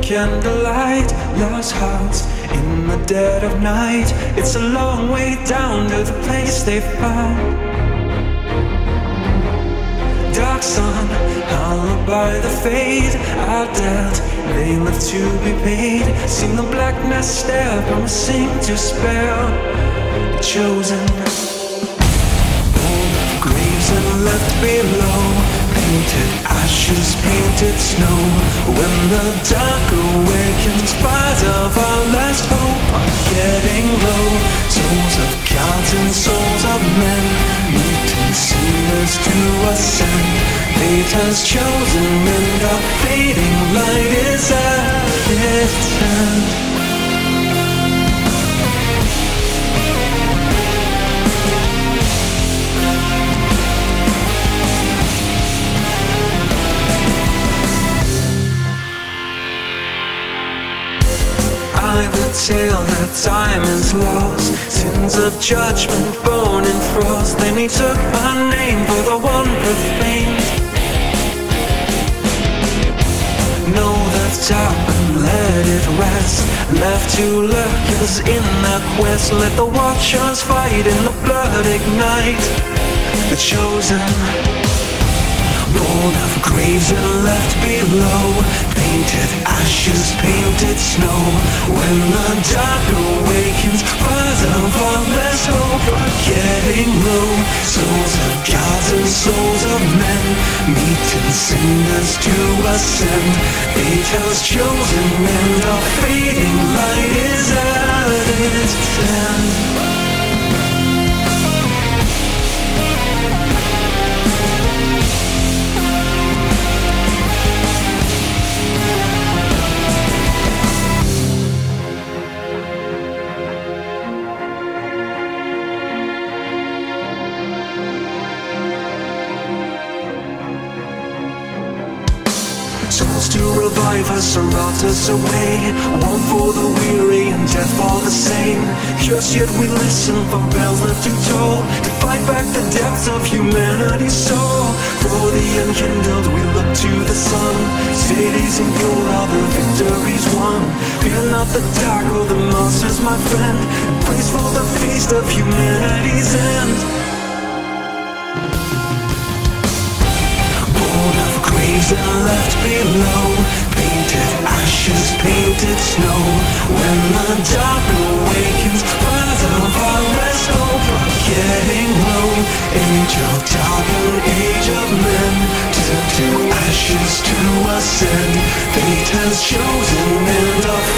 candlelight, lost hearts in the dead of night. It's a long way down to the place they found. Dark sun, hallowed by the fade. I doubt they live to be paid. Seen the blackness stare, promising to spare the chosen. Old graves and left below, painted ashes, painted snow. When the dark awakens, fires of our last hope are getting low. Souls of gods and souls of men, meeting sinners to ascend. Fate has chosen and our fading light is at its end. I will tell that time is lost, sins of judgment born in frost. Then he took my name for the one profaned. Know the top and let it rest. Left to lurkers in their quest. Let the watchers fight in the blood ignite. The chosen, born of graves and left below, painted ashes, painted snow. When the dark awakens, fires of our last hope are getting low. Souls of gods and souls of men, meeting sinners to ascend. Fate has chosen and our fading light is at its end. Souls to revive us or rout us away. One for the weary and death for the sane. Just yet we listen for bells left to toll, to fight back the depths of humanity's soul. For the unkindled we look to the sun. Cities in gold, all the victories won. Fear not the dark or the monsters, my friend. Praise for the feast of humanity's end. Graves and left below, painted ashes, painted snow. When the dark awakens, fires of our last hope are getting low. Age of dark and age of men, turn to ashes to ascend. Fate has chosen and our